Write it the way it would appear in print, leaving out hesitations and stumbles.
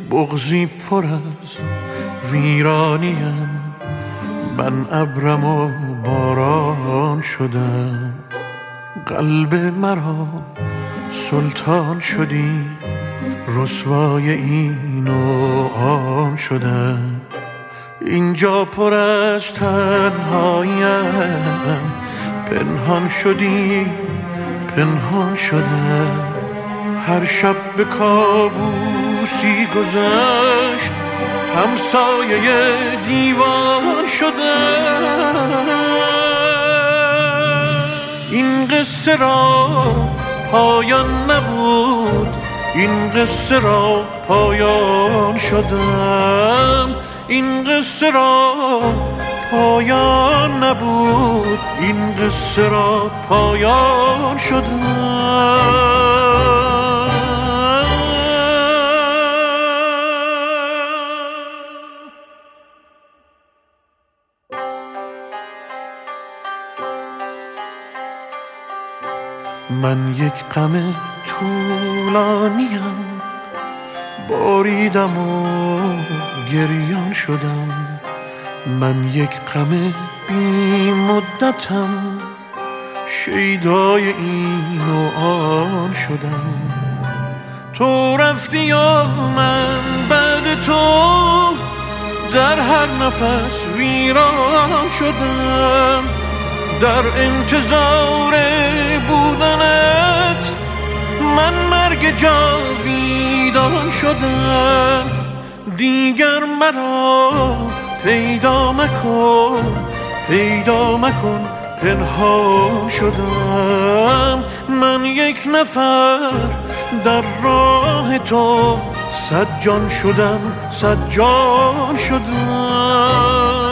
بغضی پر از ویرانیم، من ابرم و باران شدم. قلب مرا سلطان شدی، رسوای این و آن شدم. اینجا پر از تنهاییم، پنهان شدی پنهان شدم. هر شب به کابوسی گذشت، همسایه دیوان شدم. این قصه را پایان نبود، این قصه را پایان شدم. این قصه را پایان نبود، این قصه را پایان شدم. من یک غم طولانیم، باریدم و گریان شدم. من یک غم بی مدتم، شیدای این و آن شدم. تو رفتی و من بعد تو در هر نفس ویران شدم. در انتظار بودنت من مرگ جاویدان شدم. دیگر مرا پیدا مکن، پیدا مکن، پنهان شدم. من یک نفر در راه تو، صد جان شدم، صد جان شدم.